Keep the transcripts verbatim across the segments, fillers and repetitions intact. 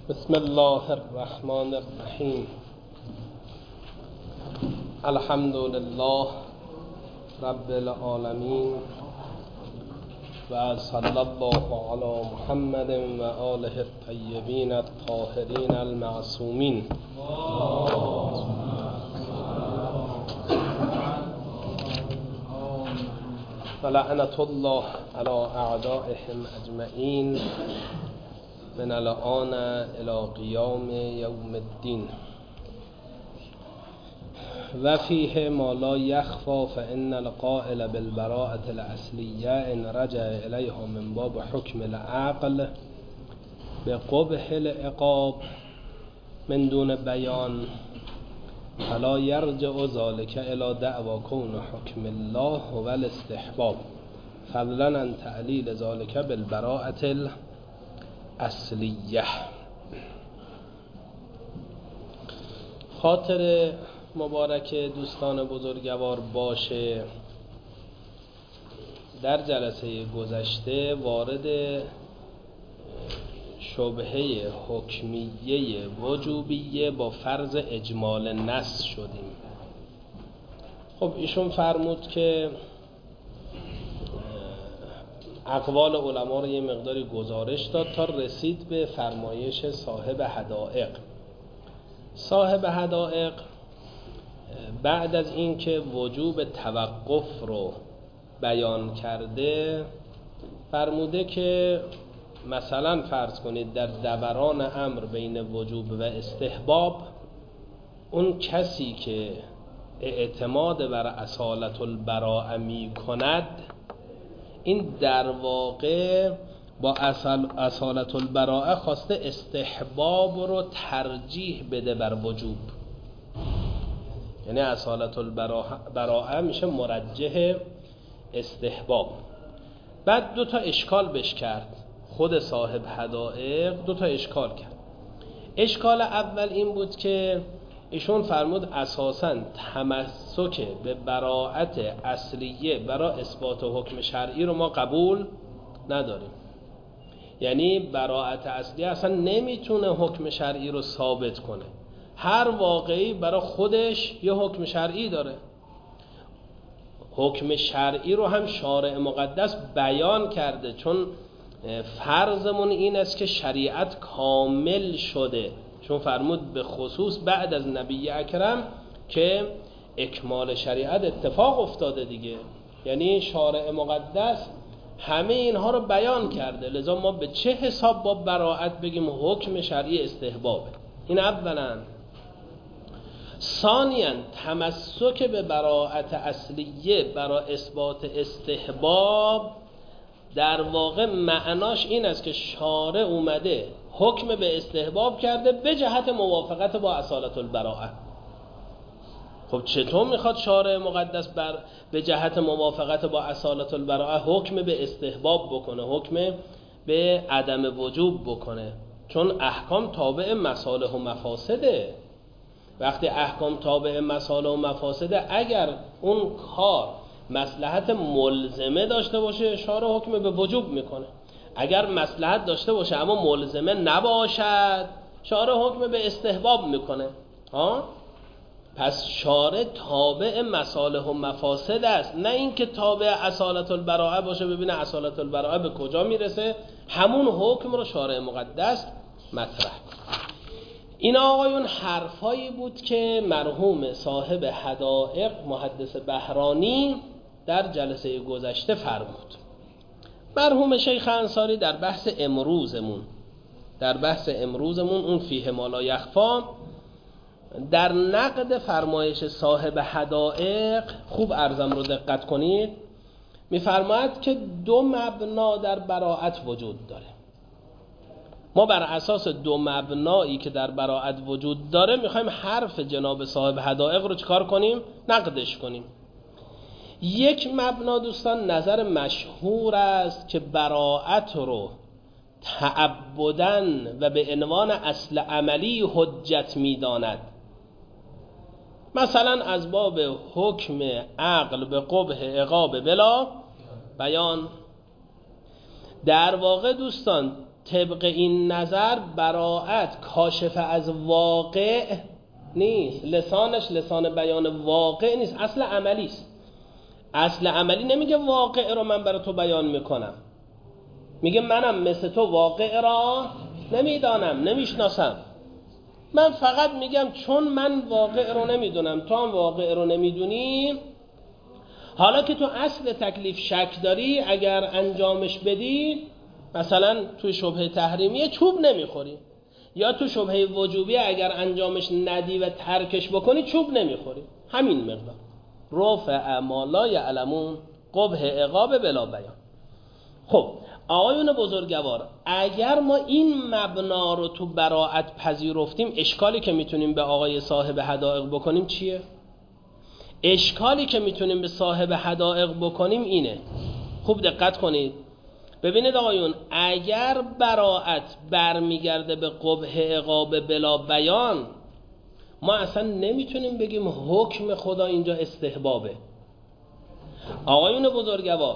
بسم الله الرحمن الرحیم. الحمد لله رب العالمین و صلی الله علی محمد و آله الطیبین الطاهرین المعصومین. و لعنت الله علی اعدائهم اجمعین من الآن الى قیام یوم الدین. و فیه ما لا یخفی فان القائل بالبراءة الاصلیه ان رجع الیها من باب حکم العقل بقبح العقاب من دون بیان فلا یرجع ذلك الى دعوی کون حکم الله و الاستحباب فضلا عن تعلیل ذلك بالبراءة اصلیه. خاطر مبارک دوستان بزرگوار باشه. در جلسه گذشته وارد شبهه حکمیه وجوبیه با فرض اجمال نص شدیم. خب ایشون فرمود که اقوال علما رو یه مقداری گزارش داد تا رسید به فرمایش صاحب حدائق. صاحب حدائق بعد از اینکه وجوب توقف رو بیان کرده فرموده که مثلا فرض کنید در دوران امر بین وجوب و استحباب اون کسی که اعتماد بر اصالت البراءه می کند این در واقع با اصالت البراءه خواسته استحباب رو ترجیح بده بر وجوب، یعنی اصالت البراءه میشه مرجح استحباب. بعد دو تا اشکال بش کرد خود صاحب حدائق، دو تا اشکال کرد. اشکال اول این بود که ایشون فرمود اساساً تمسک به براءت اصلیه برای اثبات حکم شرعی رو ما قبول نداریم. یعنی براءت اصلیه اصلا نمیتونه حکم شرعی رو ثابت کنه. هر واقعی برای خودش یه حکم شرعی داره. حکم شرعی رو هم شارع مقدس بیان کرده، چون فرضمون این است که شریعت کامل شده، چون فرمود به خصوص بعد از نبی اکرم که اکمال شریعت اتفاق افتاده دیگه، یعنی شارع مقدس همه اینها رو بیان کرده. لذا ما به چه حساب با براءت بگیم حکم شرعی استحبابه؟ این اولا. ثانیاً تمسک به براءت اصلیه برای اثبات استحباب در واقع معناش این است که شارع اومده حکم به استحباب کرده به جهت موافقت با اصالت البراءه. خب چطور میخواد شارع مقدس بر به جهت موافقت با اصالت البراءه حکم به استحباب بکنه، حکم به عدم وجوب بکنه؟ چون احکام تابع مصالح و مفاسده. وقتی احکام تابع مصالح و مفاسده، اگر اون کار مصلحت ملزمه داشته باشه شارع حکم به وجوب میکنه، اگر مصلحت داشته باشه اما ملزمه نباشد شارع حکم به استحباب میکنه. ها؟ پس شارع تابع مصالح و مفاسد است، نه اینکه تابع اصالت البراءه باشه ببینه اصالت البراءه به کجا میرسه همون حکم رو شارع مقدس مطرح. این آقایون حرفایی بود که مرحوم صاحب حدائق محدث بهرانی در جلسه گذشته فرمود. مرحوم شیخ انصاری در بحث امروزمون در بحث امروزمون اون فیه ما لا یخفی در نقد فرمایش صاحب حدائق، خوب عرضم رو دقت کنید، میفرماید که دو مبنا در براءت وجود داره. ما بر اساس دو مبنایی که در براءت وجود داره میخوایم حرف جناب صاحب حدائق رو چکار کنیم؟ نقدش کنیم. یک مبنا دوستان نظر مشهور است که براءت رو تعبداً و به عنوان اصل عملی حجت میداند. مثلا از باب حکم عقل به قبح عقاب بلا بیان. در واقع دوستان طبق این نظر براءت کاشف از واقع نیست، لسانش لسان بیان واقع نیست، اصل عملی است. اصل عملی نمیگه واقع رو من برای تو بیان میکنم، میگه منم مثل تو واقع را نمیدانم، نمیشناسم. من فقط میگم چون من واقع رو نمیدونم، تو هم واقع رو نمیدونی، حالا که تو اصل تکلیف شک داری، اگر انجامش بدی، مثلا تو شبهه تحریمیه چوب نمیخوری، یا تو شبهه وجوبیه اگر انجامش ندی و ترکش بکنی چوب نمیخوری. همین مقدار. رفع ما لا یعلمون، قبح عقاب بلا بیان. خب آقایون بزرگوار، اگر ما این مبنا رو تو براءت پذیرفتیم، اشکالی که میتونیم به آقای صاحب حدائق بکنیم چیه؟ اشکالی که میتونیم به صاحب حدائق بکنیم اینه، خوب دقت کنید، ببینید آقایون، اگر براءت برمیگرده به قبح عقاب بلا بیان، ما اصلا نمیتونیم بگیم حکم خدا اینجا استحبابه. آقایون بزرگوار،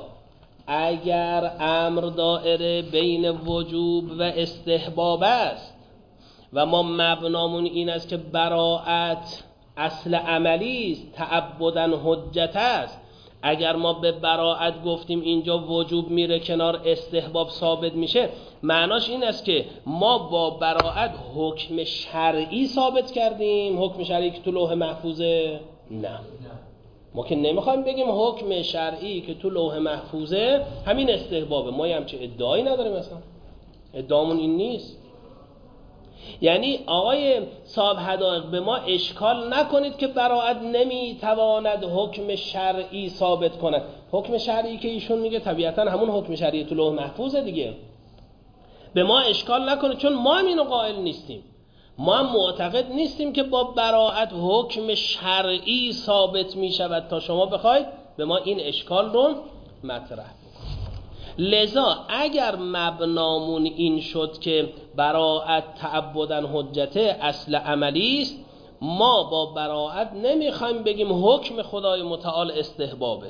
اگر امر دائره بین وجوب و استحباب است و ما مبنامون این است که براءت اصل عملی است، تعبداً حجت است، اگر ما به براءت گفتیم اینجا وجوب میره کنار، استحباب ثابت میشه، معناش این است که ما با براءت حکم شرعی ثابت کردیم. حکم شرعی که تو لوح محفوظه؟ نه، ما که نمیخوایم بگیم حکم شرعی که تو لوح محفوظه همین استحبابه. ما هم چه ادعایی نداریم، مثلا ادعامون این نیست. یعنی آقای صاحب حدائق به ما اشکال نکنید که براءت نمیتواند حکم شرعی ثابت کند. حکم شرعی که ایشون میگه طبیعتا همون حکم شرعی تو لوح محفوظه دیگه. به ما اشکال نکنید، چون ما هم اینو قائل نیستیم. ما هم معتقد نیستیم که با براءت حکم شرعی ثابت میشود تا شما بخواید به ما این اشکال رو مطرح. لذا اگر مبنامون این شد که براءت تعبداً حجت اصل عملی است، ما با براءت نمیخوایم بگیم حکم خدای متعال استحبابه.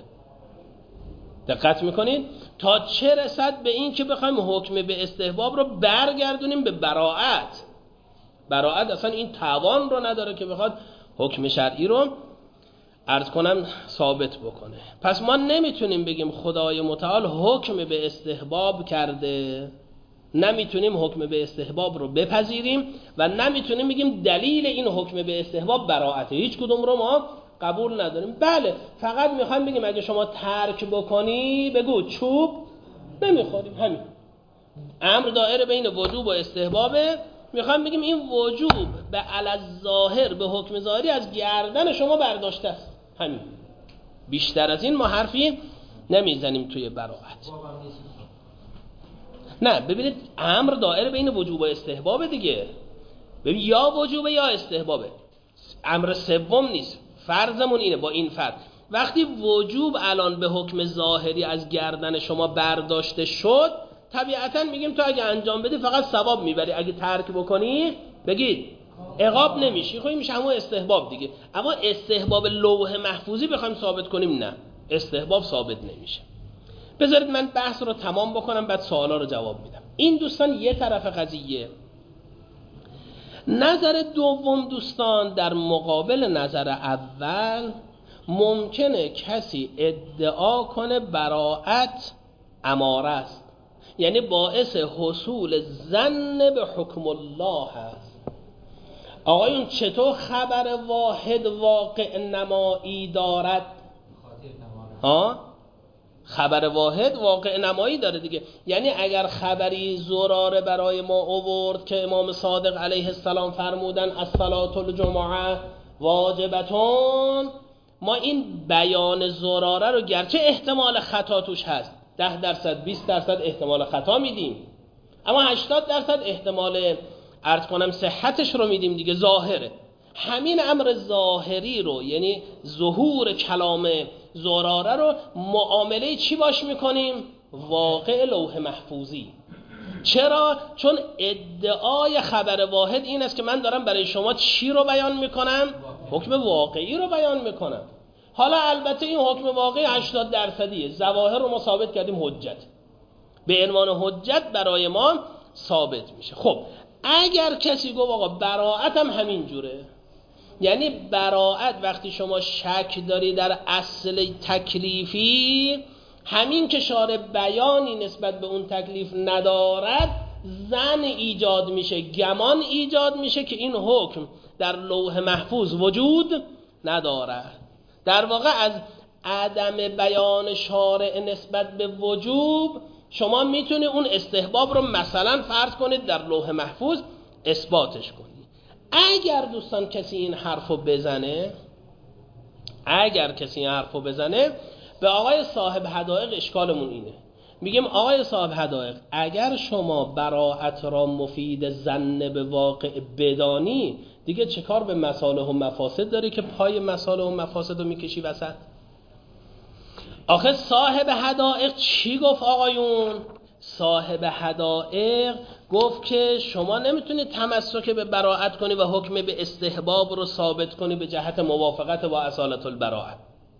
دقت میکنید؟ تا چه رسد به این که بخوایم حکم به استحباب رو برگردونیم به براءت. براءت اصلا این توان رو نداره که بخواد حکم شرعی رو عرض کنم ثابت بکنه. پس ما نمیتونیم بگیم خدای متعال حکم به استحباب کرده، نمیتونیم حکم به استحباب رو بپذیریم و نمیتونیم بگیم دلیل این حکم به استحباب براءته. هیچ کدوم رو ما قبول نداریم. بله، فقط میخوایم بگیم اگه شما ترک بکنی بگو چوب نمیخوریم. همین امر دائره بین وجوب و استحبابه. میخوایم بگیم این وجوب به علی ظاهر، به حکم ظاهری از گردن شما برداشته است. همین، بیشتر از این ما حرفی نمیزنیم توی براءت. نه ببینید، امر دائره بین وجوب و استحباب دیگه. ببین، یا وجوبه یا استحبابه، امر سوم نیست. فرضمون اینه با این فرض وقتی وجوب الان به حکم ظاهری از گردن شما برداشته شد، طبیعتا میگیم تو اگه انجام بدی فقط ثواب میبری، اگه ترک بکنی بگید عقاب نمیشی. خب این میشه همون استحباب دیگه. اما استحباب لوح محفوظی بخوایم ثابت کنیم، نه، استحباب ثابت نمیشه. بذارید من بحث رو تمام بکنم، بعد سوالا رو جواب میدم. این دوستان یه طرف قضیه. نظر دوم دوستان، در مقابل نظر اول، ممکنه کسی ادعا کنه براءت اماره است، یعنی باعث حصول ظن به حکم الله هست. آقایون چطور خبر واحد واقع نمایی دارد؟ ها؟ خبر واحد واقع نمایی داره دیگه. یعنی اگر خبری زراره برای ما آورد که امام صادق علیه السلام فرمودن الصلاة الجمعه واجبتون، ما این بیان زراره رو گرچه احتمال خطا توش هست، ده درصد بیست درصد احتمال خطا میدیم، اما هشتاد درصد احتمال عرض کنم صحتش رو میدیم دیگه، ظاهره. همین امر ظاهری رو، یعنی ظهور کلام زراره رو، معامله چی باش میکنیم؟ واقع لوح محفوظی. چرا؟ چون ادعای خبر واحد این است که من دارم برای شما چی رو بیان میکنم؟ حکم واقعی رو بیان میکنم. حالا البته این حکم واقعی هشتاد درصدیه، ظواهر رو ما ثابت کردیم حجت، به عنوان حجت برای ما ثابت میشه. خب اگر کسی گفت آقا براءت هم همین جوره، یعنی براءت وقتی شما شک داری در اصل تکلیفی، همین که شارع بیانی نسبت به اون تکلیف ندارد ظن ایجاد میشه، گمان ایجاد میشه که این حکم در لوح محفوظ وجود ندارد. در واقع از عدم بیان شارع نسبت به وجوب شما میتونی اون استحباب رو مثلا فرض کنید در لوح محفوظ اثباتش کنید. اگر دوستان کسی این حرفو بزنه اگر کسی این حرفو بزنه به آقای صاحب حدائق اشکالمون اینه، میگیم آقای صاحب حدائق اگر شما براءت را مفید ظن به واقع بدانی دیگه چه کار به مصالح و مفاسد داری که پای مصالح و مفاسد رو میکشی وسط؟ آخه صاحب حدائق چی گفت آقایون؟ صاحب حدائق گفت که شما نمیتونید تمسک به براءت کنی و حکم به استحباب رو ثابت کنی به جهت موافقت با اصالت البراءت.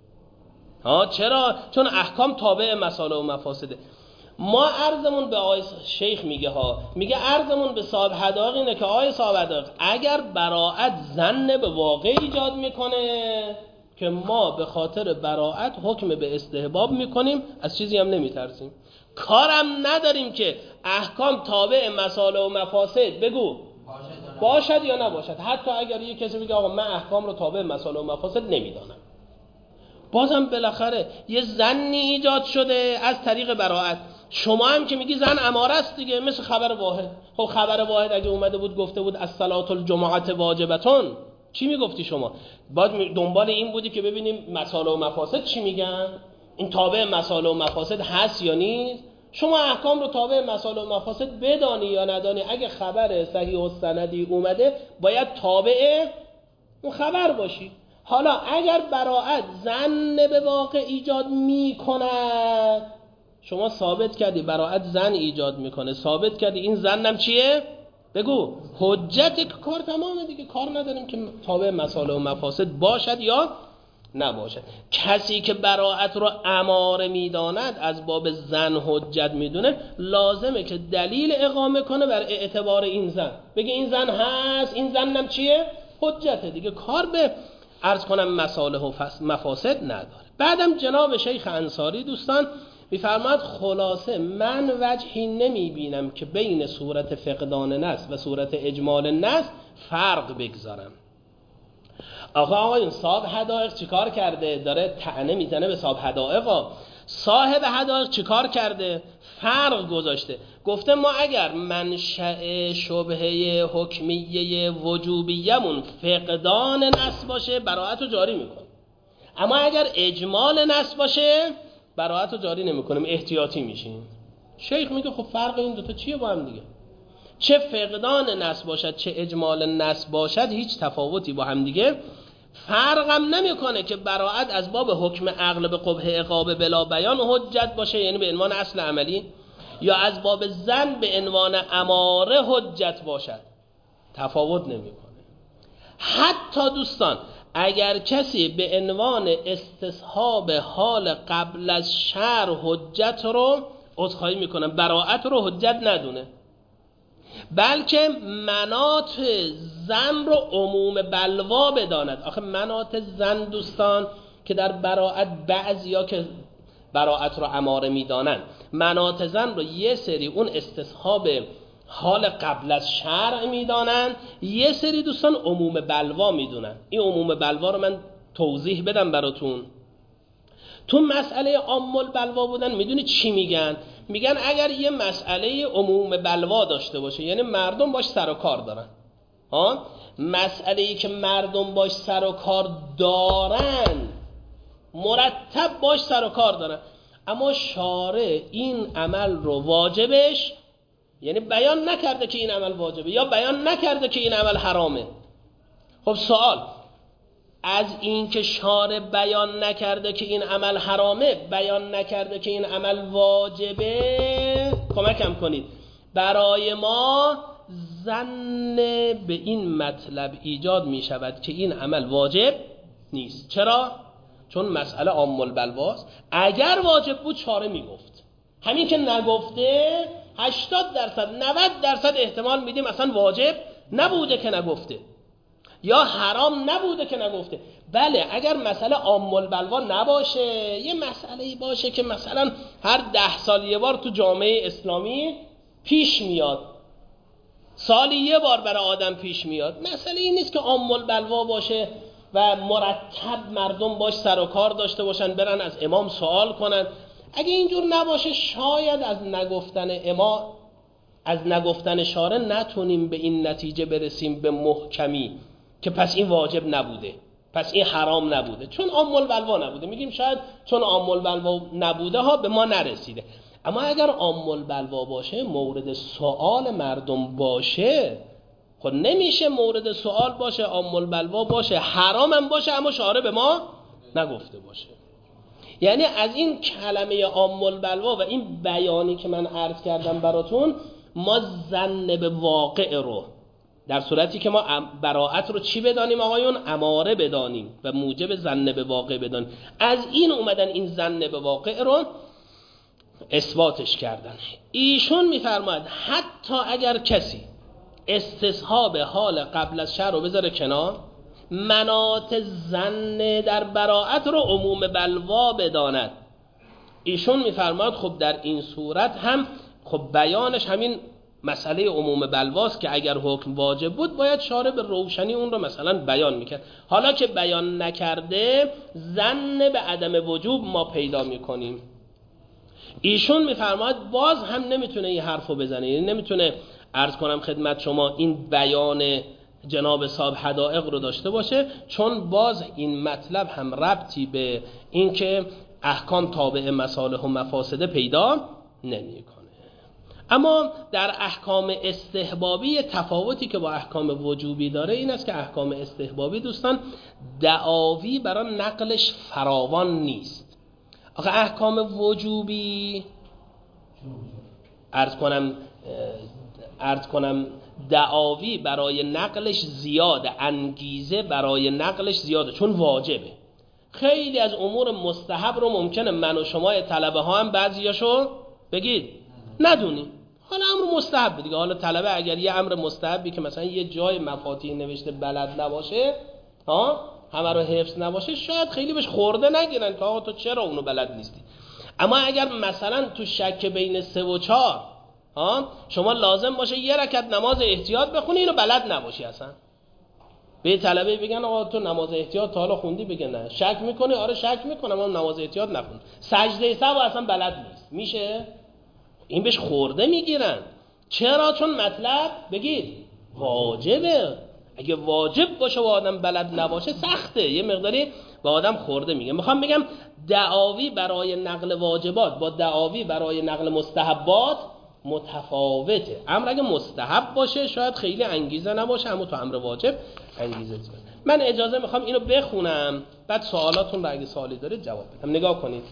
ها چرا؟ چون احکام تابع مصالح و مفاسده. ما عرضمون به آقای شیخ میگه ها میگه عرضمون به صاحب حدائق اینه که آقای صاحب حدائق اگر براءت ظن به واقع ایجاد میکنه که ما به خاطر براءت حکم به استحباب میکنیم، از چیزی هم نمیترسیم، کارم نداریم که احکام تابع مصالح و مفاسد بگو باشد یا نباشد. حتی اگر یک کسی بگه آقا من احکام رو تابع مصالح و مفاسد نمیدانم، بازم بالاخره یه ظنی ایجاد شده از طریق براءت. شما هم که میگی ظن اماره است دیگه، مثل خبر واحد. خب خبر واحد اگه اومده بود گفته بود الصلاة الجمعه واجبتون، چی میگفتی شما؟ باید دنبال این بودی که ببینیم مصالح و مفاسد چی میگن، این تابع مصالح و مفاسد هست یا نیست. شما احکام رو تابع مصالح و مفاسد بدانی یا ندانی، اگه خبر صحیح و سندی اومده باید تابع اون خبر باشی. حالا اگر براءت ظن به واقع ایجاد میکند، شما ثابت کردی براءت ظن ایجاد میکنه، ثابت کردی این ظنم چیه؟ بگو حجت، کار تمامه دیگه، کار نداریم که تابع مصالح و مفاسد باشد یا نباشد. کسی که براءت رو اماره میداند از باب ظن حجت میدونه، لازمه که دلیل اقامه کنه بر اعتبار این ظن، بگه این ظن هست، این ظنم چیه؟ حجته دیگه، کار به عرض کنم مصالح و مفاسد نداره. بعدم جناب شیخ انصاری دوستان میفرماد خلاصه من وجهی نمی بینم که بین صورت فقدان نص و صورت اجمال نص فرق بگذارم. آقا آقایون صاحب حدائق چیکار کرده؟ داره طعنه میزنه به صاحب حدائق. صاحب حدائق چیکار کرده؟ فرق گذاشته، گفته ما اگر منشأ شبهه حکمیه وجوبیمون فقدان نص باشه براءت رو جاری میکنه، اما اگر اجمال نص باشه براءت رو جاری نمیکنیم، احتیاطی میشیم. شیخ میگه خب فرق این دوتا چیه با هم دیگه؟ چه فقدان نص باشد چه اجمال نص باشد هیچ تفاوتی با هم دیگه فرقم نمیکنه که براءت از باب حکم عقل به قبح عقاب بلا بیان حجت باشه، یعنی به عنوان اصل عملی، یا از باب ظن به عنوان اماره حجت باشد، تفاوت نمیکنه. حتی دوستان اگر کسی به عنوان استصحاب حال قبل از شرع حجت رو عذرخواهی میکنم براءت رو حجت ندونه، بلکه مناط ظن رو عموم بلوا بداند. آخه مناط ظن دوستان که در براءت بعضیا که براءت رو اماره میدانن، مناط ظن رو یه سری اون استصحاب حال قبل از شرع میدانن، یه سری دوستان عموم بلوا میدونن. این عموم بلوا رو من توضیح بدم براتون. تو مسئله عام البلوا بودن میدونی چی میگن؟ میگن اگر یه مسئله عموم بلوا داشته باشه، یعنی مردم باش سر و کار دارن، ها مسئله‌ای که مردم باش سر و کار دارن، مرتب باش سر و کار دارن، اما شارع این عمل رو واجبش، یعنی بیان نکرده که این عمل واجبه یا بیان نکرده که این عمل حرامه. خب سوال، از این که شارع بیان نکرده که این عمل حرامه، بیان نکرده که این عمل واجبه، کمکم کنید، برای ما ظن به این مطلب ایجاد می شود که این عمل واجب نیست. چرا؟ چون مسئله عام البلواست. اگر واجب بود شارع می گفت، همین که نگفته هشتاد درصد نود درصد احتمال میدیم اصلا واجب نبوده که نگفته، یا حرام نبوده که نگفته. بله اگر مسئله عام البلوا نباشه، یه مسئله‌ای باشه که مثلا هر ده سال یه بار تو جامعه اسلامی پیش میاد، سالی یه بار برای آدم پیش میاد، مسئله این نیست که عام البلوا باشه و مرتب مردم باش سر و کار داشته باشن، برن از امام سوال کنن. اگه اینجور نباشه شاید از نگفتن امام، از نگفتن شارع نتونیم به این نتیجه برسیم به محکمی که پس این واجب نبوده، پس این حرام نبوده، چون عام البلوا نبوده. میگیم شاید چون عام البلوا نبوده ها به ما نرسیده. اما اگر عام البلوا باشه، مورد سوال مردم باشه، خب نمیشه مورد سوال باشه، عام البلوا باشه، حرام هم باشه اما شارع به ما نگفته باشه. یعنی از این کلمه عام البلوا و این بیانی که من عرض کردم براتون، ما ظن به واقع رو، در صورتی که ما براءت رو چی بدانیم آقایون؟ اماره بدانیم و موجب ظن به واقع بدانیم. از این اومدن این ظن به واقع رو اثباتش کردن. ایشون میفرماید حتی اگر کسی استصحاب حال قبل از شرع رو بذاره کنار، مناط ظن در براءت رو عموم بلوا بداند، ایشون میفرماید خب در این صورت هم خب بیانش همین مسئله عموم بلواست که اگر حکم واجب بود باید شارع به روشنی اون رو مثلا بیان میکرد. حالا که بیان نکرده، ظن به عدم وجوب ما پیدا میکنیم. ایشون میفرماید باز هم نمیتونه این حرفو بزنه، یعنی نمیتونه عرض کنم خدمت شما این بیان جناب صاحب حدائق رو داشته باشه، چون باز این مطلب هم ربطی به این که احکام تابع مصالح و مفاسد پیدا نمیکنه. اما در احکام استحبابی تفاوتی که با احکام وجوبی داره این است که احکام استحبابی دوستان دعاوی برای نقلش فراوان نیست. آخه احکام وجوبی عرض کنم عرض کنم دعاوی برای نقلش زیاده، انگیزه برای نقلش زیاده، چون واجبه. خیلی از امور مستحب رو ممکنه من و شما طلبه ها هم بعضیاشو بگید ندونی، حالا امر مستحب دیگه. حالا طلبه اگر یه امر مستحبی که مثلا یه جای مفاتیح نوشته بلد نباشه، ها همه رو حفظ نباشه، شاید خیلی بهش خورده نگیرن که آقا تو چرا اونو بلد نیستی. اما اگر مثلا تو شک بین سه و چهار ها شما لازم باشه یه رکعت نماز احتیاط بخونی، اینو بلد نباشی، اصلا به طلبه بگن آقا تو نماز احتیاط تا حالا خوندی؟ بگن نه. شک میکنی؟ آره شک میکنم اما نماز احتیاط نخوند. سجده سهو اصلا بلد نیست، میشه؟ این بهش خورده میگیرن. چرا؟ چون مطلب بگید واجبه. اگه واجب باشه و آدم بلد نباشه سخته، یه مقداری به آدم خورده میگه. میخوام بگم دعاوی برای نقل واجبات با دعاوی برای نقل مستحبات متفاوته. امر اگه مستحب باشه شاید خیلی انگیزه نباشه، اما تو امر واجب انگیزه زیاده. من اجازه میخوام اینو بخونم، بعد سوالاتون رو اگه سوالی دارید جواب بدم. نگاه کنید.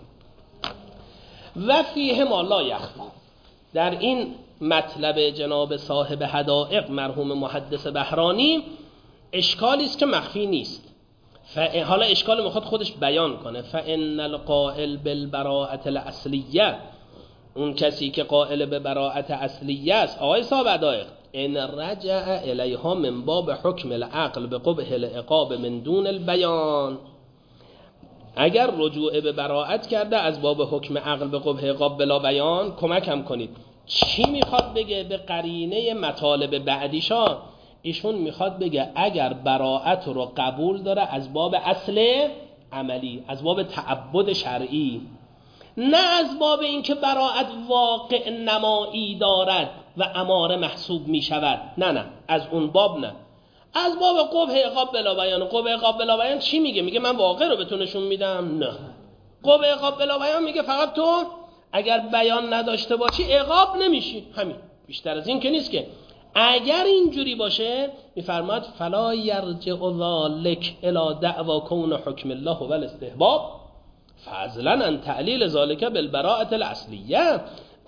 و فیه ما لا یخفی، در این مطلب جناب صاحب حدائق مرحوم محدث بهرانی اشکالی است که مخفی نیست. حالا اشکال میخواد خودش بیان کنه. فان القائل بالبراءة الاصلیه، اون کسی که قائل به براءت اصلیه است، آقای صاحب حدائق، ان رجع الیها من باب حکم العقل به قبح العقاب من دون البیان، اگر رجوع به براءت کرده از باب حکم عقل به قبح عقاب بلا بیان، کمک هم کنید. چی میخواد بگه؟ به قرینه مطالب بعدیشا ایشون میخواد بگه اگر براءت رو قبول داره از باب اصل عملی، از باب تعبد شرعی، نه از باب اینکه براءت واقع نمایی دارد و اماره محسوب میشود، نه نه از اون باب نه، از باب قبح عقاب بلا بیان. قبح عقاب بلا بیان چی میگه؟ میگه من واقع رو بهتون نشون میدم؟ نه. قبح عقاب بلا بیان میگه فقط تو اگر بیان نداشته باشی عقاب نمیشی، همین، بیشتر از این که نیست. که اگر اینجوری باشه میفرماد فلا یرجع ذلک الی دعوا کون حکم الله و الاستحباب فضلا عن تعلیل ذالک بالبراءة الاصلیه.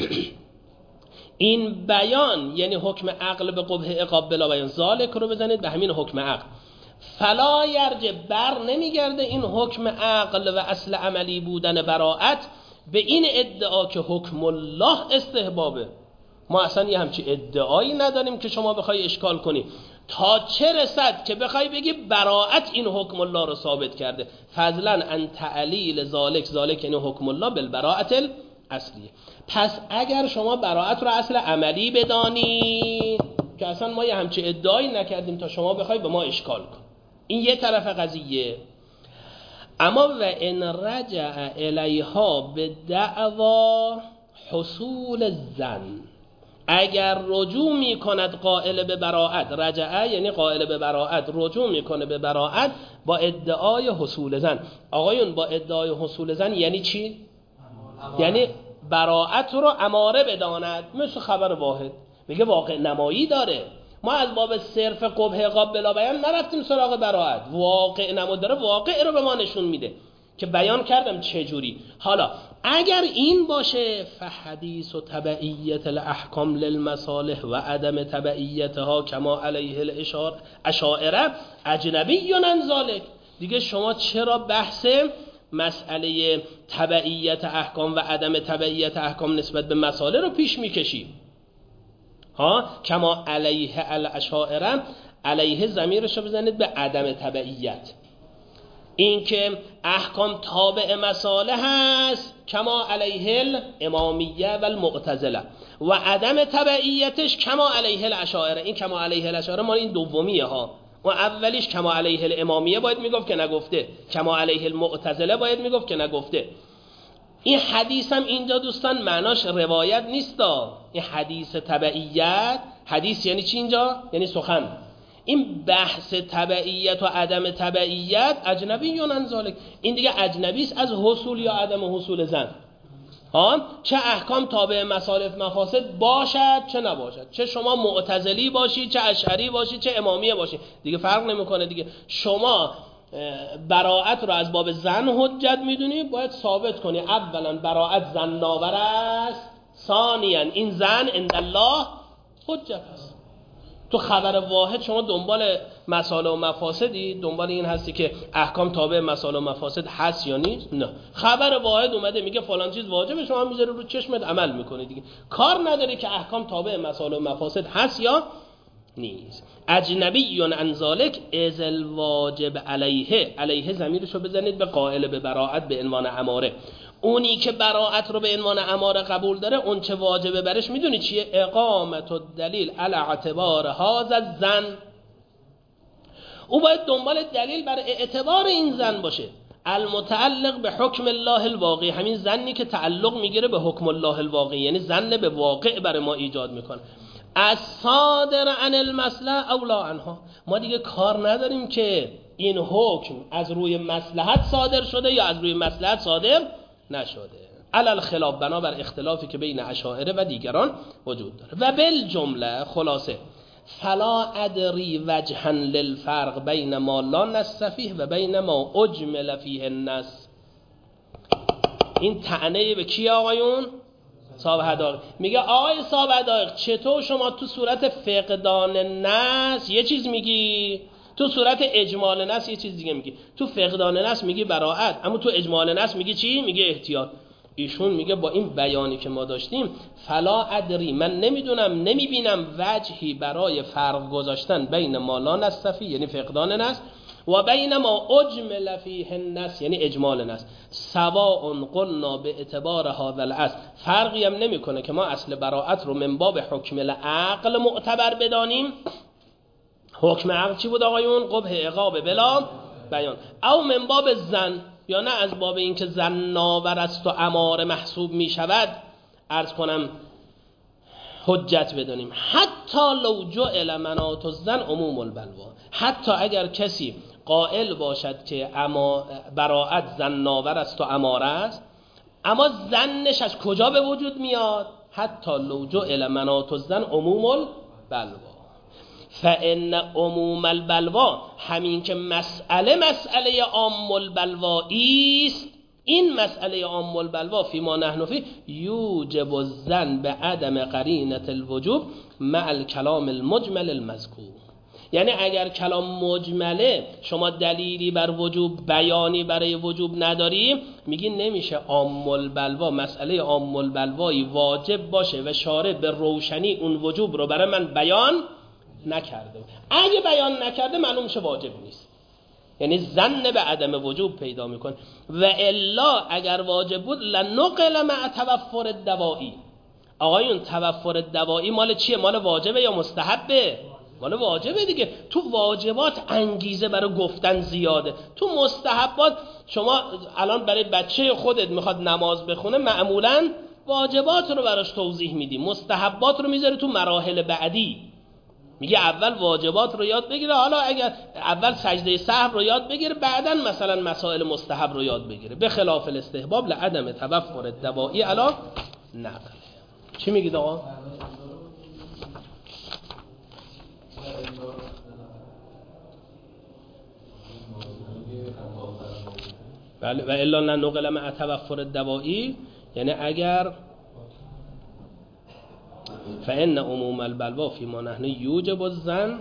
این بیان یعنی حکم عقل به قبح عقاب بلا بیان، ذالک رو بزنید به همین حکم عقل. فلا یرجع، بر نمیگرده این حکم عقل و اصل عملی بودن براءت به این ادعا که حکم الله استحبابه. ما اصلا یه همچی ادعایی نداریم که شما بخوای اشکال کنی. تا چه رسد که بخوای بگی براءت این حکم الله رو ثابت کرده. فضلا ان تعلیل ذالک، ذالک یعنی حکم الله بالبراءت الاصلیه. پس اگر شما براءت رو اصل عملی بدانی که اصلا ما یه همچی ادعایی نکردیم تا شما بخوای به ما اشکال کن. این یه طرف قضیه. اما و ان رجع الیها به دعوا حصول الظن، اگر رجوع می کند قائل به براءت، رجعه یعنی قائل به براءت رجوع میکنه به براءت با ادعای حصول ظن. آقایون با ادعای حصول ظن یعنی چی؟ یعنی براءت رو اماره بداند، مثل خبر واحد میگه واقع نمایی داره. ما از باب صرف قبح عقاب بلا بیان نرفتیم سراغ براءت، واقع نمایی داره، واقع رو به ما نشون میده که بیان کردم چه جوری. حالا اگر این باشه فحدیث و تبعیت الاحکام للمصالح و عدم تبعیتها کما علیه الاشاعره اجنبی عن ذلک، دیگه شما چرا بحث مسئله تبعیت احکام و عدم تبعیت احکام نسبت به مصالح رو پیش میکشی؟ ها کما علیه الاشاعره، علیه ضمیرش رو بزنید به عدم تبعیت، این که احکام تابع مصالح هست کما علیه الامامیه و المعتزله، و عدم تبعیتش کما علیه الاشاعره. این کما علیه الاشاعره ما این دومیه ها، و اولیش کما علیه الامامیه باید میگفت که نگفته، کما علیه المعتزله باید میگفت که نگفته. این حدیث هم اینجا دوستان معناش روایت نیستا. این حدیث تبعیت، حدیث یعنی چی اینجا؟ یعنی سخن. این بحث تبعیت و عدم تبعیت اجنبی عن ذلک، این دیگه اجنبی است از حصول یا عدم حصول ظن. ها چه احکام تابع مصالح مفاسد باشد چه نباشد، چه شما معتزلی باشی چه اشعری باشی چه امامیه باشی، دیگه فرق نمیکنه دیگه. شما براءت رو از باب ظن حجت میدونی، باید ثابت کنی اولا براءت ظن ناور است، ثانیا این ظن عند الله حجت است. تو خبر واحد شما دنبال مصالح و مفاسدی، دنبال این هستی که احکام تابع مصالح و مفاسد هست یا نیست؟ نه، خبر واحد اومده میگه فلان چیز واجبه، شما میذاری رو چشمت عمل میکنی دیگه، کار نداری که احکام تابع مصالح و مفاسد هست یا نیست. اجنبی عن ذلک از الواجب علیه، علیه ضمیرشو بزنید به قائل به براءت به عنوان اماره. اونی که براءت رو به عنوان اماره قبول داره، اون چه واجبه برش میدونی چیه؟ اقامت الدلیل علی اعتبار هذا الظن. او باید دنبال دلیل بر اعتبار این ظن باشه، المتعلق به حکم الله الواقع، همین ظنی که تعلق میگیره به حکم الله الواقع، یعنی ظن به واقع برای ما ایجاد میکنه. از صادر عن المصلحه او لا عنها، ما دیگه کار نداریم که این حکم از روی مصلحت صادر شده یا از روی مصلحت صادر نشده، علل خلاف، بنابر اختلافی که بین اشاعره و دیگران وجود داره. و بالجمله خلاصه فلا ادری وجها للفرق بین ما لا نص فیه و بین ما اجمل فیه النص. این طعنه به کی آقایون؟ صاحب حدائق. میگه آقای صاحب حدائق چطور شما تو صورت فقدان نص یه چیز میگی، تو صورت اجمال نص یه چیز دیگه میگی، تو فقدان نص میگی براءت، اما تو اجمال نص میگی چی؟ میگه احتیاط. ایشون میگه با این بیانی که ما داشتیم فلا ادری، من نمیدونم نمیبینم وجهی برای فرق گذاشتن بین ما لا نص فیه یعنی فقدان نص و بین ما اجمل فیه النص یعنی اجمال نص، سواء قلنا به اعتبار هذا الاصل، فرقی هم نمیکنه که ما اصل براءت رو من باب حکم العقل معتبر بدانیم. حکم عقل چی بود آقایون؟ قبح عقاب بلا بیان. او من باب ظن، یا نه از باب این که ظن ناور است و اماره محسوب می شود، عرض کنم حجت بدانیم. حتی لو جعل مناط الظن عموم البلوا، حتی اگر کسی قائل باشد که اما براءت ظن ناور است و اماره است، اما ظنش از کجا به وجود میاد؟ حتی لو جعل مناط الظن عموم البلوا، فان عموم البلوا، همین که مسئله مسئله عام البلوایی است، این مسئله عام البلوا فی ما نحن فی یوجب الظن به عدم قرینه الوجوب مع الکلام المجمل المذکور. یعنی اگر کلام مجمله شما دلیلی بر وجوب، بیانی برای وجوب نداری، میگی نمیشه عام البلوا، مسئله عام البلوایی واجب باشه و شارع به روشنی اون وجوب رو برای من بیان نکرده. اگه بیان نکرده معلوم شه واجب نیست، یعنی ظن به عدم وجوب پیدا میکن. و الا اگر واجب بود لنقل مع توفر الدوائی. آقایون توفر الدوائی مال چیه؟ مال واجبه یا مستحبه؟ مال واجبه دیگه. تو واجبات انگیزه برای گفتن زیاده، تو مستحبات شما الان برای بچه خودت میخواد نماز بخونه معمولا واجبات رو براش توضیح میدی، مستحبات رو میذاری تو مراحل بعدی. میگه اول واجبات رو یاد بگیره، حالا اگر اول سجده سهو رو یاد بگیره، بعداً مثلا مسائل مستحب رو یاد بگیره. به خلاف الاستحباب لعدم توفر الدوائی علی نقل. چی میگید آقا؟ بله. و الا نقل مع توفر الدوائی، یعنی اگر فإن عموم البلوا فيما نحن یوجب الظن.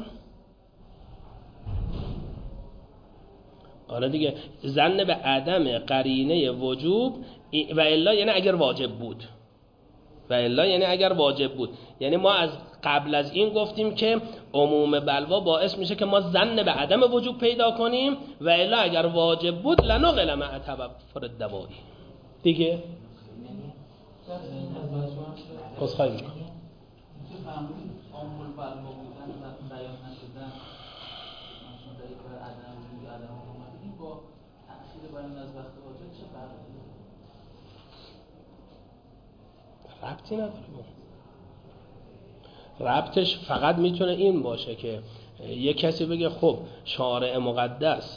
آره دیگه، ظن به عدم قرینه وجوب. و الا یعنی اگر واجب بود، و الا یعنی اگر واجب بود. یعنی ما از قبل از این گفتیم که عموم بلوا باعث میشه که ما ظن به عدم وجوب پیدا کنیم، و الا اگر واجب بود لنقل مع توفر الدوائی دیگه. پس خواهی میکنم عموم بلوا بودن و بیان نشدن مشمولی بر عدم وجود عدم اومدن با تأخیر بیان از وقت واجب چه فرقی داره؟ ربطی نداره. ربطش فقط میتونه این باشه که یک کسی بگه خب شارع مقدس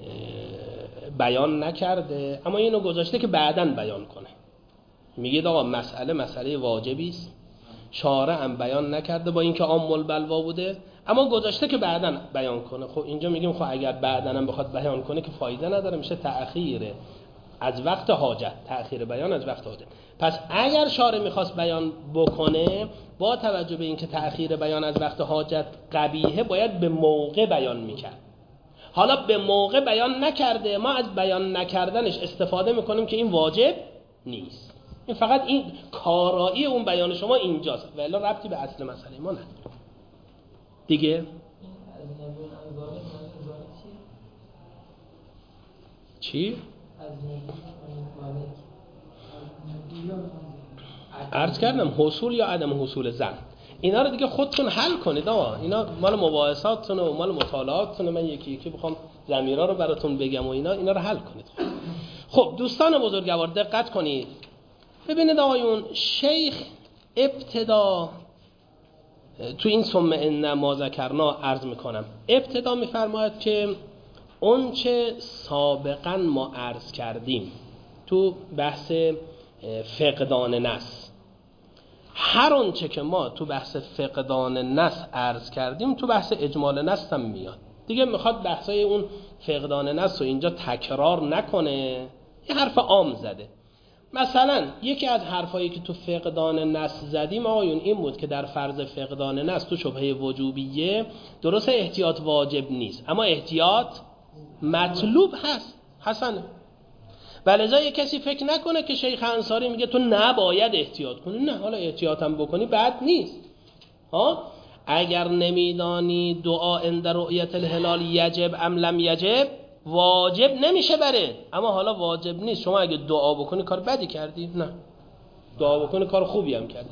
بیان نکرده اما اینو گذاشته که بعداً بیان کنه. میگید آقا مسئله مسئله واجبی است، شارع هم بیان نکرده با اینکه عام البلوا بوده، اما گذاشته که بعداً بیان کنه. خب اینجا میگیم خب اگر بعداً هم بخواد بیان کنه که فایده نداره، میشه تأخیر از وقت حاجت، تأخیر بیان از وقت حاجت. پس اگر شارع میخواست بیان بکنه، با توجه به اینکه تأخیر بیان از وقت حاجت قبیحه، باید به موقع بیان میکرد. حالا به موقع بیان نکرده، ما از بیان نکردنش استفاده میکنیم که این واجب نیست. این فقط این کارایی اون بیان شما اینجاست، ولی ربطی به اصل مسئله ما نداره دیگه. چی؟ عرض کردم حصول یا عدم حصول ظن، اینا رو دیگه خودتون حل کنید آقا. اینا مال مباحثاتتونه و مال مطالعاتتونه. من یکی یکی بخوام ضمیرها رو براتون بگم و اینا اینا رو حل کنید. خب دوستان بزرگوار دقت کنید. ببینید آقایون، شیخ ابتدا تو این ثم ان ما ذکرنا عرض میکنم، ابتدا میفرماید که اون چه سابقا ما عرض کردیم تو بحث فقدان نص، هر اون چه که ما تو بحث فقدان نص عرض کردیم تو بحث اجمال نص هم میاد دیگه. میخواد بحثای اون فقدان نص رو اینجا تکرار نکنه، یه حرف عام زده. مثلا یکی از حرفایی که تو فقدان نص زدیم آقایون این بود که در فرض فقدان نص تو شبهه وجوبیه درست احتیاط واجب نیست اما احتیاط مطلوب هست. حسنه. ولذا یک کسی فکر نکنه که شیخ انصاری میگه تو نباید احتیاط کنی. نه، حالا احتیاط هم بکنی بد نیست. ها اگر نمیدانی دعا عند رؤیت الهلال یجب ام لم یجب، واجب نمیشه بره اما حالا واجب نیست. شما اگه دعا بکنی کار بدی کردی؟ نه، دعا بکنی کار خوبی هم کردی.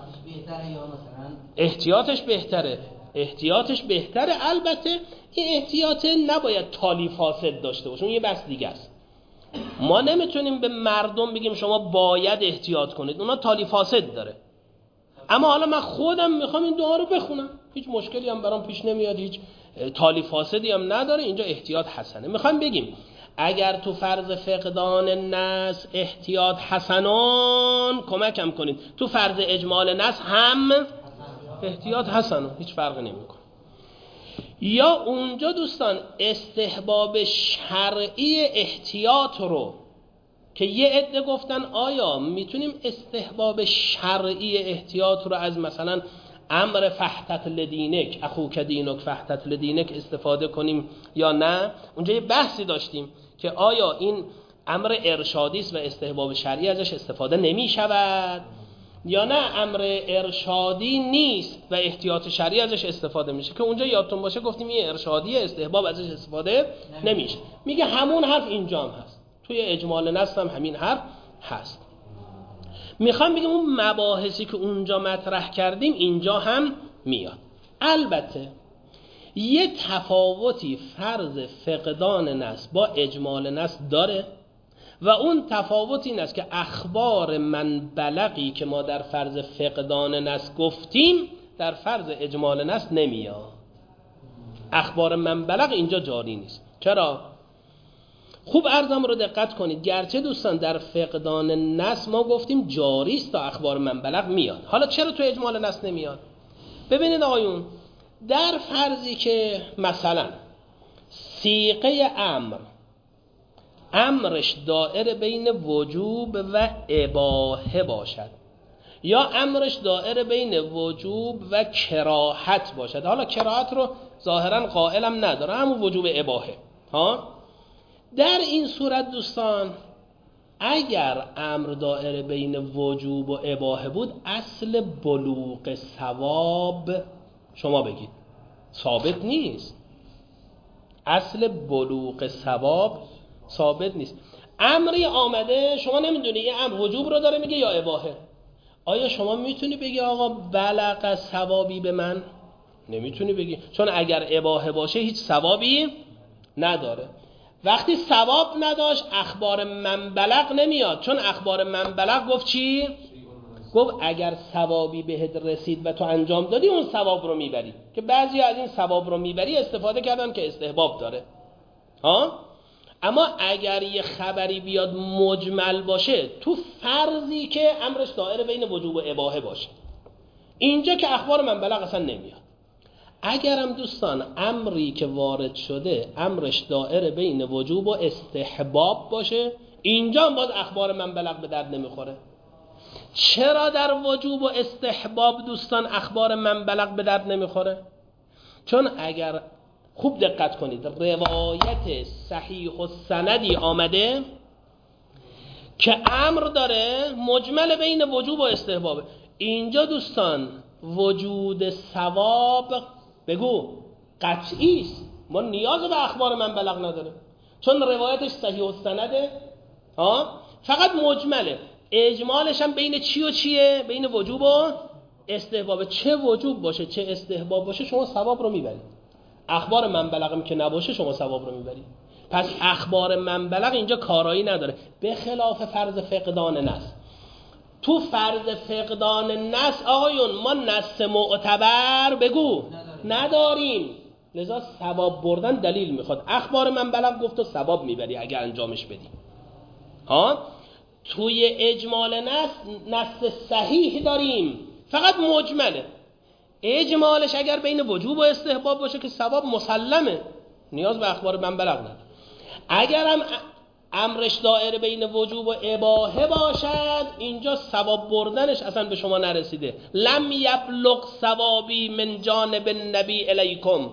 احتیاطش بهتره، احتیاطش بهتره. البته این احتیاط نباید تالی فاسد داشته باشه، اون یه بحث دیگه است. ما نمیتونیم به مردم بگیم شما باید احتیاط کنید، اونا تالی فاسد داره. اما حالا من خودم میخوام این دعا رو بخونم، هیچ مشکلی هم برام پیش نمیاد، هیچ تالی فاسدی هم نداره، اینجا احتیاط حسنه. میخوام بگیم اگر تو فرض فقدان نص احتیاط حسنان کمکم کنید، تو فرض اجمال نص هم احتیاط حسنان، هیچ فرقی نمیکنه. یا اونجا دوستان استحباب شرعی احتیاط رو که یه عده گفتن آیا میتونیم استحباب شرعی احتیاط رو از مثلا امر فحتت لدینک اخوک دینک فحتت لدینک استفاده کنیم یا نه. اونجا یه بحثی داشتیم که آیا این امر ارشادی است و استحباب شرعی ازش استفاده نمی شود یا نه امر ارشادی نیست و احتیاط شرعی ازش استفاده میشه، که اونجا یادتون باشه گفتیم این ارشادی استحباب ازش استفاده نمیشه. میگه همون حرف اینجا هم هست، توی اجمال نص هم همین حرف هست. میخوام بگم اون مباحثی که اونجا مطرح کردیم اینجا هم میاد. البته یه تفاوتی فرض فقدان نص با اجمال نص داره و اون تفاوت این است که اخبار من بلغی که ما در فرض فقدان نص گفتیم در فرض اجمال نص نمیاد. اخبار من بلغ اینجا جاری نیست. چرا؟ خوب عرضم رو دقت کنید، گرچه دوستان در فقدان نص ما گفتیم جاری است تا اخبار من بلغ میاد، حالا چرا تو اجمال نص نمیاد؟ ببینید آقایون، در فرضی که مثلا صیغه امر امرش دائر بین وجوب و اباحه باشد یا امرش دائر بین وجوب و کراهت باشد، حالا کراهت رو ظاهرا قائلم نداره، همون وجوب اباحه ها. در این صورت دوستان اگر امر دائر بین وجوب و اباحه بود، اصل بلوغ ثواب شما بگید ثابت نیست. اصل بلوغ ثواب ثابت نیست. امری آمده شما نمیدونی یه امر وجوب رو داره میگه یا اباحه، آیا شما میتونی بگی آقا بلغ ثوابی به من؟ نمیتونی بگی، چون اگر اباحه باشه هیچ ثوابی نداره. وقتی ثواب نداشت اخبار من بلغ نمیاد، چون اخبار من بلغ گفت چی؟ گفت اگر ثوابی بهت رسید و تو انجام دادی اون ثواب رو میبری، که بعضی از این ثواب رو میبری استفاده کردن که استحباب داره ها. اما اگر یه خبری بیاد مجمل باشه تو فرضی که امرش دائر بین وجوب و اباحه باشه، اینجا که اخبار من بلغ اصلا نمیاد. اگرم دوستان امری که وارد شده امرش دائر بین وجوب و استحباب باشه، اینجا هم باز اخبار من بلغ به درد نمیخوره. چرا در وجوب و استحباب دوستان اخبار من بلغ به درد نمیخوره؟ چون اگر خوب دقت کنید روایت صحیح و سندی آمده که امر داره مجمل بین وجوب و استحباب، اینجا دوستان وجود ثواب بگو قطعی است، ما نیاز به اخبار من بلغ نداره چون روایتش صحیح و سنده ها، فقط مجمله. اجمالش هم بین چی و چیه؟ بین وجوب و استحباب. چه وجوب باشه چه استحباب باشه شما ثواب رو میبرید. اخبار من بلغم که نباشه شما ثواب رو میبرید. پس اخبار من بلغ اینجا کارایی نداره، به خلاف فرض فقدان نص. تو فرض فقدان نص آقایون ما نص معتبر بگو نداریم، لذا ثواب بردن دلیل میخواد. اخبار من بلغ گفت و ثواب میبری اگر انجامش بدی ها. توی اجمال نص نص صحیح داریم فقط مجمله، اجمالش اگر بین وجوب و استحباب باشه که ثواب مسلمه، نیاز به اخبار من بلغ نداره. اگرم امرش دائره بین وجوب و اباحه باشد، اینجا ثواب بردنش اصلا به شما نرسیده. لم یبلغ ثوابی من جانب النبی الیکم،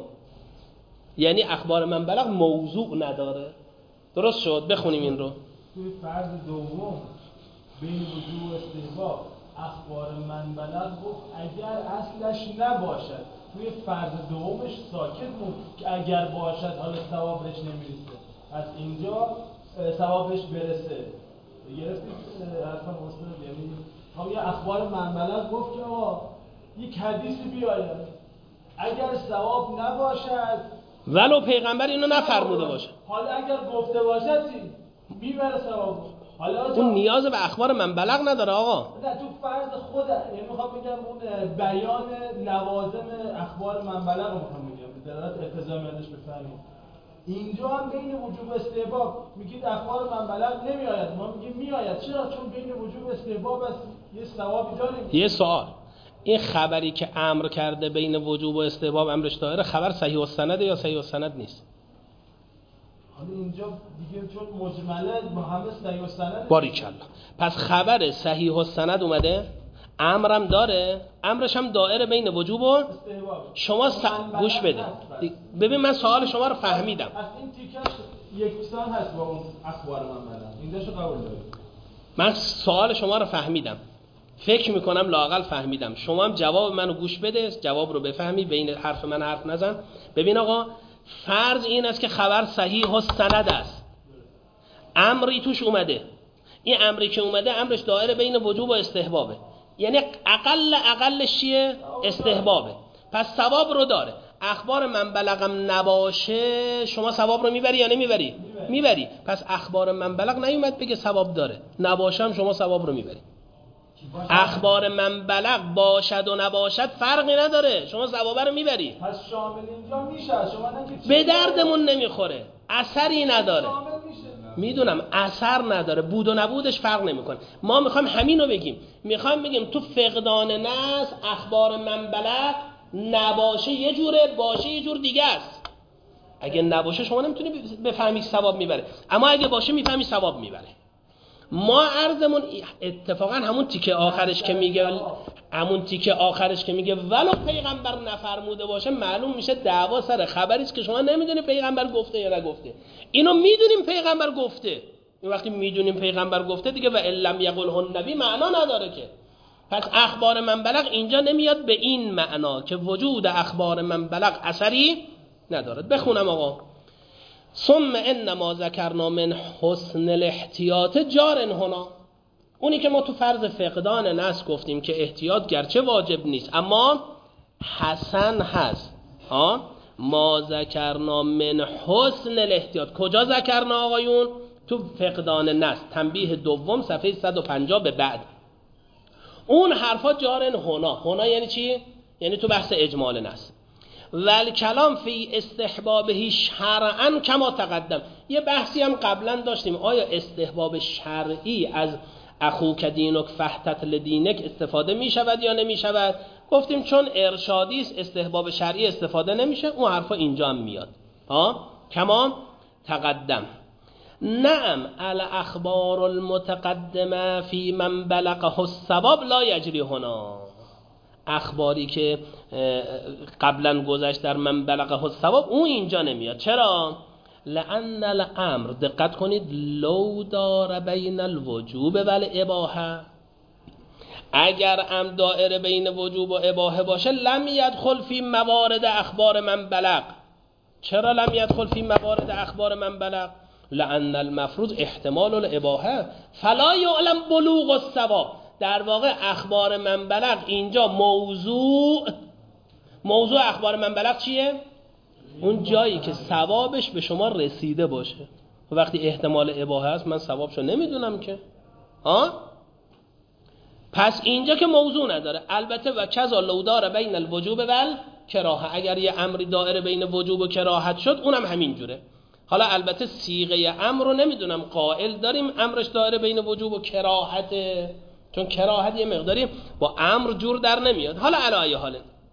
یعنی اخبار من بلغ موضوع نداره. درست شد؟ بخونیم این رو. توی فرض دوم بین وجوب و استحباب اخبار من بلغ گفت اگر اصلش نباشد، توی فرض دومش ساکت بود که اگر باشد حالا ثواب بهش نمیرسه، از اینجا ثوابش برسه. گرفتید حرفم واسه؟ یعنی هم یه اخبار من بلغ گفت که آقا یک حدیثی بیاید اگر ثواب نباشد ولو پیغمبر اینو نفرموده باشه، حالا اگر گفته باشد میبره ثواب. حالا اون نیاز به اخبار من بلغ نداره آقا. نه تو فرض خود، یعنی میخوام بگم اون بیان لوازم اخبار من بلغ رو میخوام بگم به دلالت التزام ازش بفهمید. اینجا هم بین وجوب استحباب میگید اخبار من بلغ نمیآید، ما میگیم میآید. چرا؟ چون بین وجوب استحباب است، یه ثوابی داریم. یه سوال، این خبری که امر کرده بین وجوب و استحباب امرش داره خبر صحیح السند یا صحیح السند نیست؟ حالا اینجا دیگه چون مجمله با همه صحیح السند. باریکلا. پس خبر صحیح السند اومده، امرم داره، امرش هم دائره بین وجوب و شما س... گوش بده ببین من سوال شما رو فهمیدم. از این تیکش یکسان هست با اون اخبار من بلد اینجاشو قبول دارید؟ من سوال شما رو فهمیدم، فکر میکنم لااقل فهمیدم، شما هم جواب منو گوش بده، جواب رو بفهمی، بین حرف من حرف نزن. ببین آقا، فرض این است که خبر صحیح و سند است، امری توش اومده، این امری که اومده امرش دائره بین وجوب و استحبابه، یعنی اقل اقلش چیه؟ استحبابه، پس ثواب رو داره. اخبار من بلغم نباشه شما ثواب رو میبری یا نمیبری؟ میبری. پس اخبار من بلغ نیومد بگه ثواب داره، نباشم شما ثواب رو میبری. اخبار من بلغ باشد و نباشد فرقی نداره، شما ثواب رو میبری. پس شامل اینجا میشه، شما نه که به دردمون نمیخوره، اثری نداره. میدونم اثر نداره، بود و نبودش فرق نمیکنه. ما میخوایم همین رو بگیم، میخوایم بگیم تو فقدان نص اخبار من بلغ نباشه یه جوره، باشه یه جور دیگه است. اگه نباشه شما نمیتونی بفهمی ثواب میبره، اما اگه باشه میفهمی ثواب میبره. ما عرضمون اتفاقا همون تیکه آخرش که میگه همون تیکه آخرش که میگه ولو پیغمبر نفرموده باشه، معلوم میشه دعوا سر خبری است که شما نمیدونی پیغمبر گفته یا نگفته. اینو میدونیم پیغمبر گفته، این وقتی میدونیم پیغمبر گفته دیگه و لم یقله النبی معنا نداره که. پس اخبار من بلغ اینجا نمیاد به این معنا که وجود اخبار من بلغ اثری ندارد. بخونم آقا: ثم انما ذکرنا من حسن الاحتیاط جار هنا، اونی که ما تو فرض فقدان نص گفتیم که احتیاط گرچه واجب نیست اما حسن هست. ها ما ذکرنا من حسن الاحتیاط، کجا ذکرنا آقایون؟ تو فقدان نص، تنبیه دوم صفحه صد و پنجاه به بعد. اون حرفا جار هنا، هنا یعنی چی؟ یعنی تو بحث اجمال نص. ول کلام فی استحبابه شرعا کما تقدم، یه بحثی هم قبلا داشتیم، آیا استحباب شرعی از اخوک دینک فحتت لدینک استفاده می شود یا نمی شود؟ گفتیم چون ارشادی است استحباب شرعی استفاده نمیشه، اون حرفا اینجا هم میاد. ها کما تقدم. نعم الاخبار المتقدمه فی من بلغه الثواب لا یجری هنا، اخباری که قبلا گذشت در من بلغه الثواب اون اینجا نمیاد. چرا؟ لأن الامر، دقت کنید، لو دار بین الوجوب و الاباحه، اگر ام دائره بین وجوب و اباحه باشه لم یدخل فی موارد اخبار من بلغ. چرا لم یدخل فی موارد اخبار من بلغ؟ لأن المفروض احتمال الاباحه فلا یعلم بلوغ الثواب. در واقع اخبار من بلغ اینجا موضوع موضوع اخبار من بلغ چیه؟ اون جایی که ثوابش به شما رسیده باشه. وقتی احتمال اباحه هست من ثوابشو نمیدونم که. ها؟ پس اینجا که موضوع نداره. البته و کذا لو دار بین الوجوب و الکراهه، اگر یه امری دائره بین وجوب و کراهت شد اونم همین جوره. حالا البته صیغه امر رو نمیدونم قائل داریم امرش دائره بین وجوب و کراهته، چون کراهت یه مقداری با امر جور در نمیاد. حالا علی حال،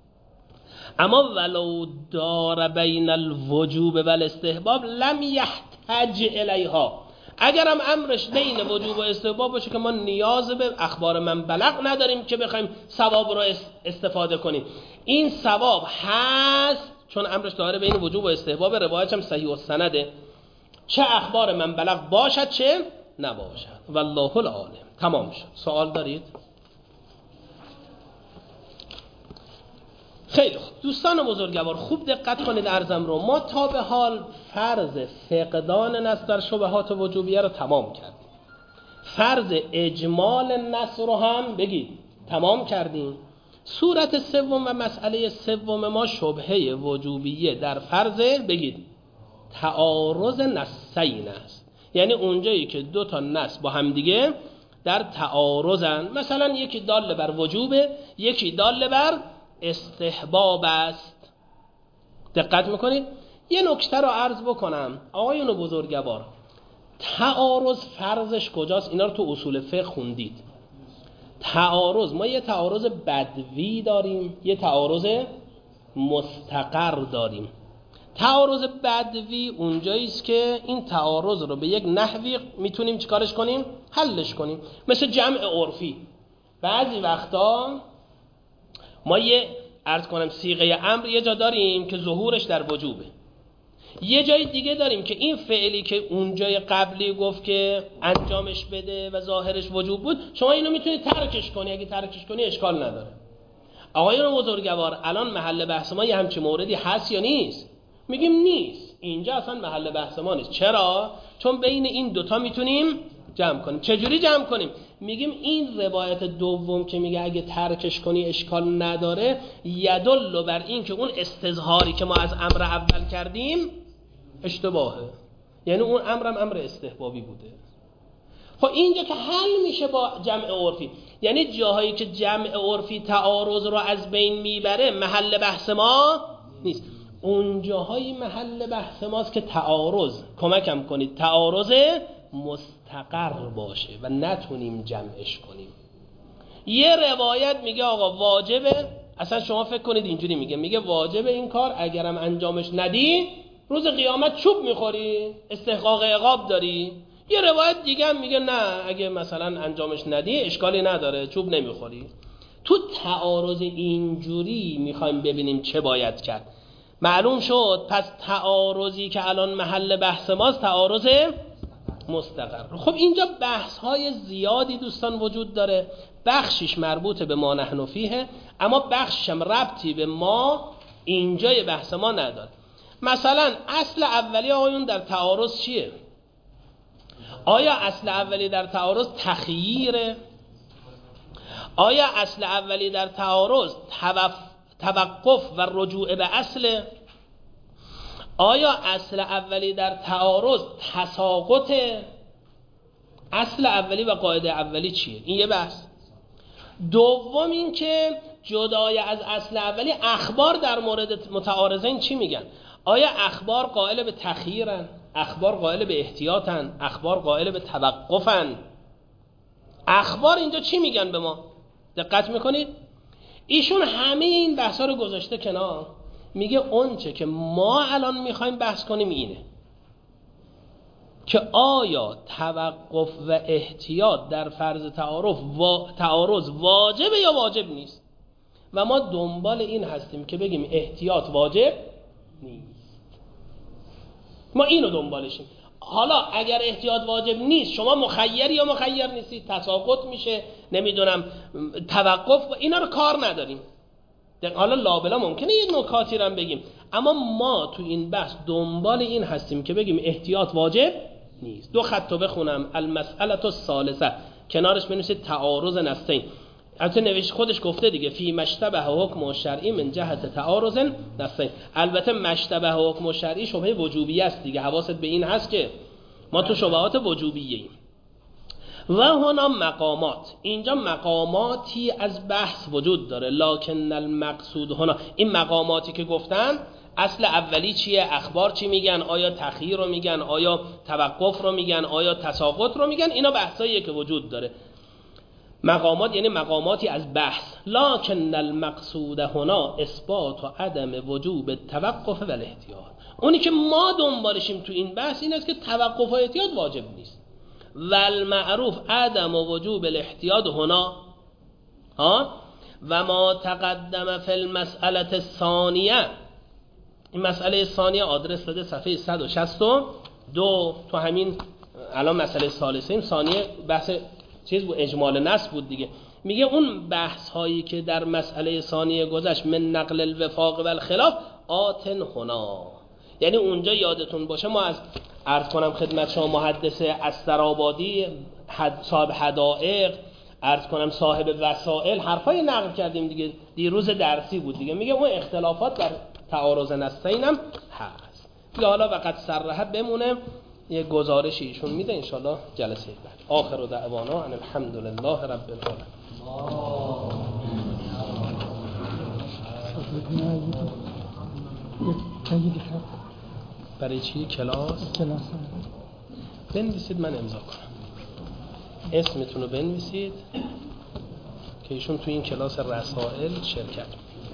اما ولو دار بین الوجوب و الاستحباب لم یحتاج الیها، اگرم امرش بین وجوب و استحباب باشه که ما نیاز به اخبار من بلغ نداریم که بخوایم ثواب رو استفاده کنیم، این ثواب هست چون امرش داره بین وجوب و استحباب، روایتش هم صحیح و سنده، چه اخبار من بلغ باشد چه نباشد. والله العالم. تمام شد. سوال دارید؟ خیلی خوب دوستان بزرگوار، خوب دقت کنید عرضم رو. ما تا به حال فرض فقدان نص در شبهات وجوبیه رو تمام کردیم، فرض اجمال نص رو هم بگید تمام کردیم. صورت سوم و مسئله سوم ما شبهه وجوبیه در فرض بگید تعارض نصین است، یعنی اونجایی که دو تا نص با هم دیگه در تعارضن، مثلا یکی دال بر وجوبه یکی دال بر استحباب است. دقت میکنید؟ یه نکته رو عرض بکنم آقایون بزرگوار، تعارض فرضش کجاست؟ اینا رو تو اصول فقه خوندید. تعارض، ما یه تعارض بدوی داریم یه تعارض مستقر داریم. تعارض بدوی اونجایی است که این تعارض رو به یک نحوی میتونیم چیکارش کنیم؟ حلش کنیم. مثل جمع عرفی، بعضی وقتا ما یه عرض کنم صیغه امر یه جا داریم که ظهورش در وجوبه، یه جای دیگه داریم که این فعلی که اونجای قبلی گفت که انجامش بده و ظاهرش وجوب بود، شما اینو میتونید ترکش کنی، اگه ترکش کنی اشکال نداره. آقایان بزرگوار، الان محل بحث ما یه همچین موردی هست یا نیست؟ میگیم نیست، اینجا اصلا محل بحث ما نیست. چرا؟ چون بین این دوتا میتونیم جمع کنیم. چجوری جمع کنیم؟ میگیم این روایت دوم که میگه اگه ترکش کنی اشکال نداره، یدل بر این که اون استظهاری که ما از امر اول کردیم اشتباهه، یعنی اون امرم امر استحبابی بوده. خب اینجا که حل میشه با جمع عرفی، یعنی جاهایی که جمع عرفی تعارض رو از بین میبره محل بحث ما نیست. اون جاهایی محل بحث ماست که تعارض، کمکم کنید، تعارض مستقر باشه و نتونیم جمعش کنیم. یه روایت میگه آقا واجبه، اصلا شما فکر کنید اینجوری میگه، میگه واجبه این کار، اگرم انجامش ندی روز قیامت چوب میخوری، استحقاق عقاب داری. یه روایت دیگه هم میگه نه، اگه مثلا انجامش ندی اشکالی نداره، چوب نمیخوری. تو تعارض اینجوری میخوایم ببینیم چه باید کرد. معلوم شد پس تعارضی که الان محل بحث ماست تعارض مستقر. خب اینجا بحث های زیادی دوستان وجود داره، بخشش مربوط به ما نحن فیه، اما بخشش هم ربطی به ما اینجای بحث ما نداره. مثلا اصل اولی آقایون در تعارض چیه؟ آیا اصل اولی در تعارض تخییره؟ آیا اصل اولی در تعارض توقف و رجوع به اصله؟ آیا اصل اولی در تعارض تساقطه؟ اصل اولی و قاعده اولی چیه؟ این یه بحث. دوم این که جدای از اصل اولی اخبار در مورد متعارضین چی میگن؟ آیا اخبار قائل به تخییرن؟ اخبار قائل به احتیاطن؟ اخبار قائل به توقفن؟ اخبار اینجا چی میگن به ما؟ دقت میکنید؟ ایشون همه این بحثا رو گذاشته کنار، میگه اونچه که ما الان میخوایم بحث کنیم اینه که آیا توقف و احتیاط در فرض تعارف و تعارض واجبه یا واجب نیست، و ما دنبال این هستیم که بگیم احتیاط واجب نیست. ما اینو دنبالشیم. حالا اگر احتیاط واجب نیست، شما مخیری یا مخیر نیستید، تساقط میشه، نمیدونم توقف، اینا رو کار نداریم. حالا لابلا ممکنه یه نکاتی رو هم بگیم، اما ما تو این بحث دنبال این هستیم که بگیم احتیاط واجب نیست. دو خط رو بخونم، المسئله الثالثه، کنارش بنویسید تعارض نصین. البته نوشت خودش گفته دیگه، فی مشتبه حکم شرعی من جهت تعارض نصین. البته مشتبه حکم شرعی شبهه وجوبی است دیگه، حواست به این هست که ما تو شبهات وجوبیه ایم. و هنا مقامات، اینجا مقاماتی از بحث وجود داره، لکن المقصود هنا، این مقاماتی که گفتن اصل اولی چیه؟ اخبار چی میگن؟ آیا تخییر رو میگن؟ آیا توقف رو میگن؟ آیا تساقط رو میگن؟ اینا بحثاییه که وجود داره. مقامات یعنی مقاماتی از بحث، لکن المقصود هنا اثبات و عدم وجوب توقف و الاحتیاط. اونی که ما دنبالشیم تو این بحث این است که توقف و احتیاط واجب نیست. والمعروف عدم وجوب الاحتیاط هنا ها و ما تقدم فی المسئله الثانیه. این مسئله ثانیه آدرس داده صفحه صد و شصت و دو تو همین الان مسئله ثالثه. این ثانیه بحث چیز بود، اجمال نص بود دیگه. میگه اون بحث هایی که در مسئله ثانیه گذشت من نقل الوفاق و الخلاف آتن هنا، یعنی اونجا یادتون باشه ما از عرض کنم خدمت شما محدث استرآبادی حد صاحب حدائق، عرض کنم صاحب وسائل، حرفای نقل کردیم دیگه، دیروز درسی بود دیگه. میگه اون اختلافات در تعارض نصین هم هست. دیگه حالا وقت سرحه بمونه، یه گزارشی ایشون میده انشالله جلسه بعد. آخر دعوانا ان الحمد لله رب العالمین. برای چی؟ کلاس؟ کلاس بنویسید من امضا کنم. اسمتون رو بنویسید که ایشون تو این کلاس رسائل شرکت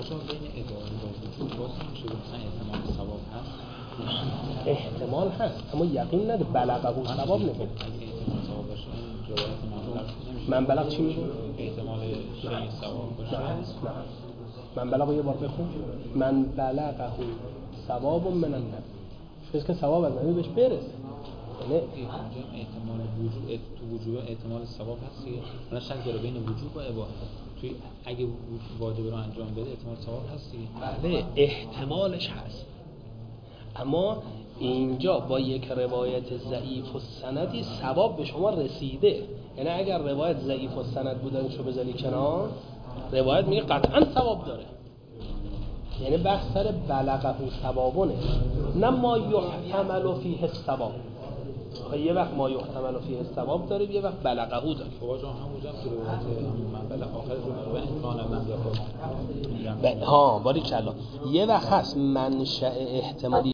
احتمال هست اما یقین نده. بلغه و ثواب نکنه. من بلغ چی میگم؟ احتمال شیء ثواب باشه. من بلغه یه بار بخون، من بلغه ثواب من النبی، پس که ثواب از نبی بهش برسه. یعنی احتمال وجود تو وجود احتمال ثواب هست دیگه. حالا شک داره بین وجود و اباحت. توی اگه واجب رو انجام بده احتمال ثواب هست دیگه. بله احتمالش هست، اما اینجا با یک روایت ضعیف و سندی ثواب به شما رسیده. یعنی اگر روایت ضعیف و سند بودن شو بذاری کنار، روایت میگه قطعا ثواب داره. یعنی بحث سر بلغه ثوابونه، نه ما یحتمل فیه الثواب. یه وقت ما یحتمل فیه الثواب داره، یه وقت بلغه داره. شما جان همونجا که روایت من بلغ آخر رو به امکان من ها باریکلا. یه وقت هست منشأ احتمالی